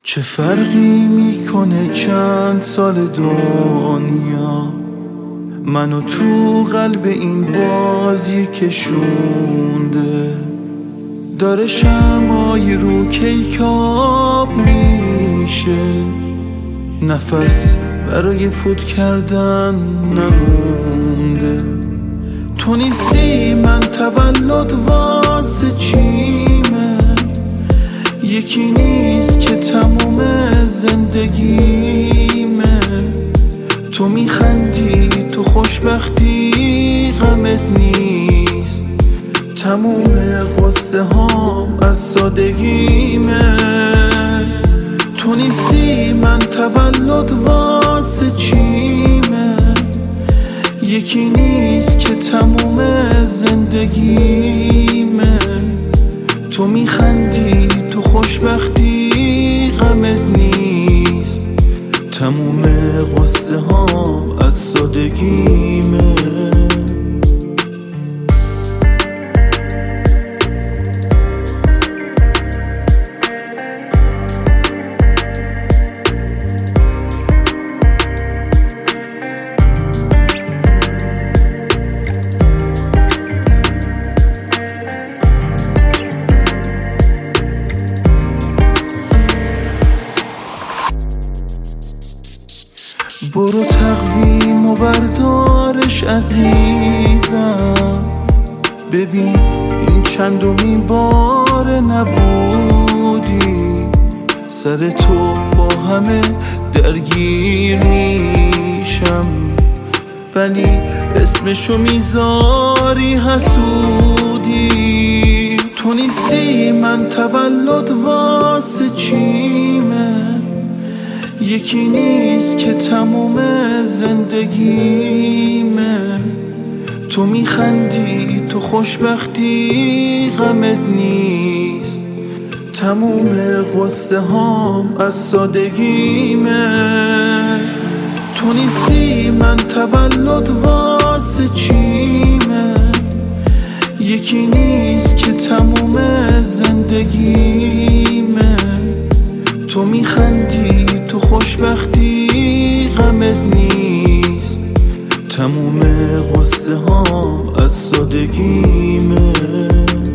چه فرقی میکنه چند سال دنیا منو تو قلب این بازی کشونده، داره شمعای رو کیکاب میشه، نفس برای فوت کردن نمونده. تو نیستی من تولد واسه چیمه، یکی نیست که تموم زندگیمه. تو میخندی تو خوشبختی غمت نیست، تموم قصه هام از سادگیمه. تو نیستی من تولد واسه چیمه، یکی نیست که تموم زندگیمه. تو میخندی تو خوشبختی غمت نیست، تموم قصه هام از سادگیمه. برو تقویم و بردارش عزیزم، ببین این چندمین بار نبودی. سر تو با همه درگیر میشم، ولی اسمشو میذاری حسودی. تو نیستی من تولد واسه چیمه، یکی نیست که تموم زندگیمه. تو میخندی تو خوشبختی غمت نیست، تموم قصه هام از سادگیمه. تو نیستی من تولد واسه چیمه، یکی نیست که تموم زندگیمه. تو میخندی تو خوشبختی غمت نیست، تموم قصه هام از سادگیمه.